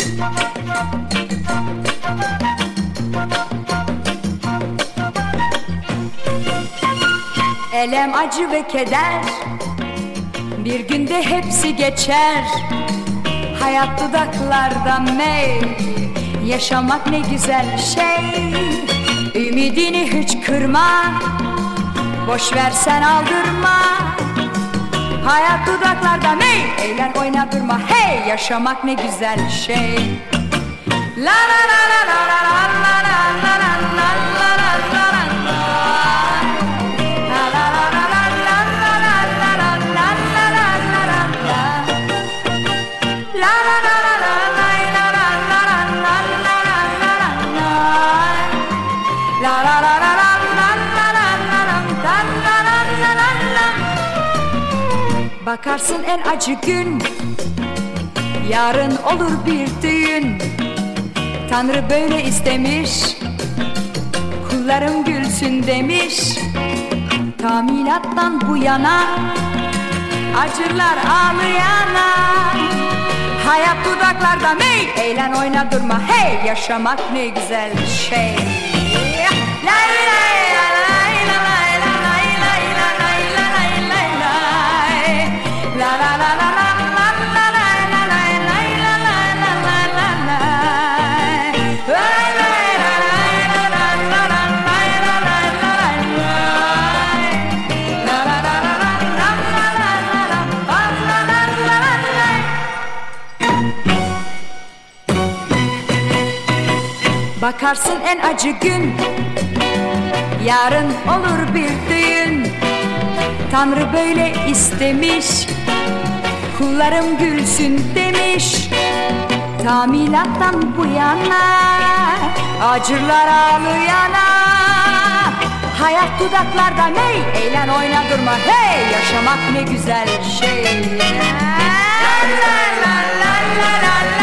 Elem, acı ve keder bir günde hepsi geçer. Hayat dudaklarda mey, yaşamak ne güzel şey. Ümidini hiç kırma, boş versen aldırma. Hayat dudaklarda mey, eğlen oyna durma. Hey, yaşamak ne güzel şey. La la la la la la la la la la la la la la la. Bakarsın en acı gün, yarın olur bir düğün. Tanrı böyle istemiş, kullarım gülsün demiş. Tamilattan bu yana, acırlar ağlayana. Hayat dudaklarda mey, eğlen oyna durma. Hey, yaşamak ne güzel şey. Lay lay lay lay lay lay lay lay lay lay. La la la la la la la la la la la la la la la la. Lay lay lay la la la la lay la la la lay. La la la la la la la la la la la la. Bakarsın en acı gün, yarın olur bir düğün. Tanrı böyle istemiş, kullarım gülsün demiş. Tamilattan bu yana, acırlar ağlayana. Hayat dudaklarda ney, eğlen oyna durma. Hey, yaşamak ne güzel şey. La la la la la la.